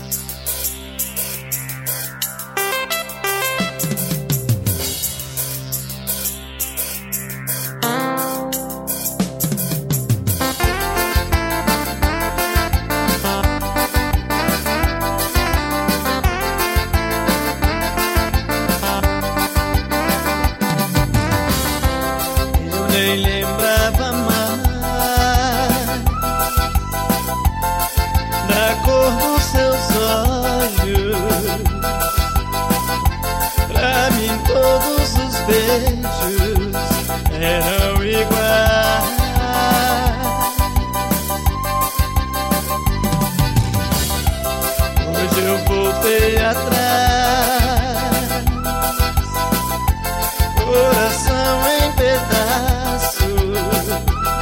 Nem lembrava mais da cor dos seus olhos. Pra mim todos os beijos eram iguais. Hoje eu voltei atrás, coração em pedaços,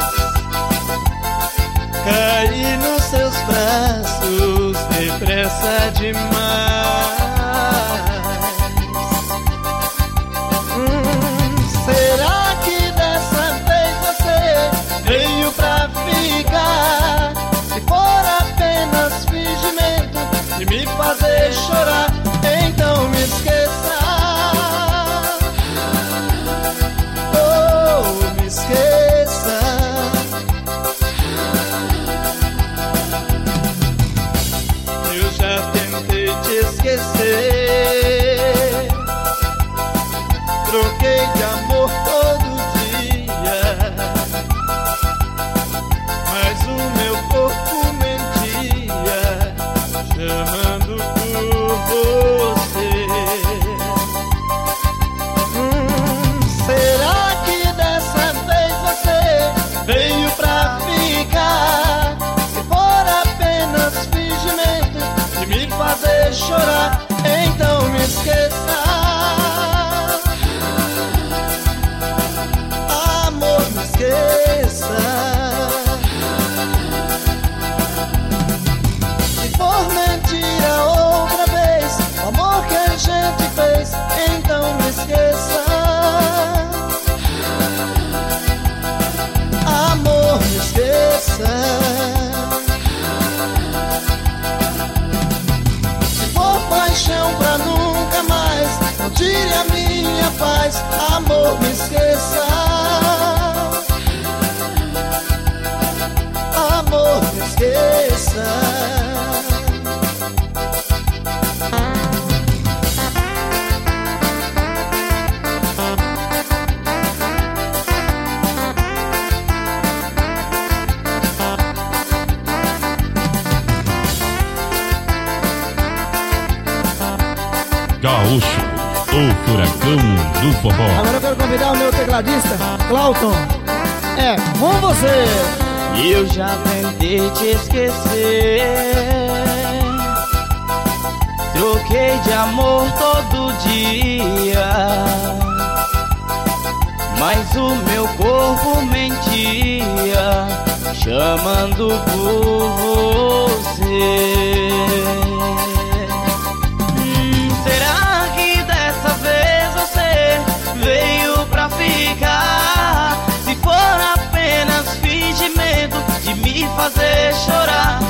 caí nos seus braços depressa demais. Será que dessa vez você veio pra ficar? Se for apenas fingimento de me fazer chorar, então me esqueça. Oh, me esqueça. Eu já tentei te esquecer, troquei de amor todo dia, mas o meu corpo mentia, chamando por você. Será que dessa vez você veio pra ficar? Se for apenas fingimento de me fazer chorar, então me esqueça. Amor, me esqueça. Se for mentira outra vez o amor que a gente fez, então me esqueça. Amor, me esqueça. Se for paixão pra nunca mais, não tire a minha paz. Amor, me esqueça. Amor, me esqueça. Gaúcho, o furacão do forró. Agora eu quero convidar o meu tecladista, Clauton. É, com você. Eu já tentei te esquecer, troquei de amor todo dia, mas o meu corpo mentia, chamando por você. Será que dessa vez você veio pra ficar? Se for apenas fingimento de me fazer chorar,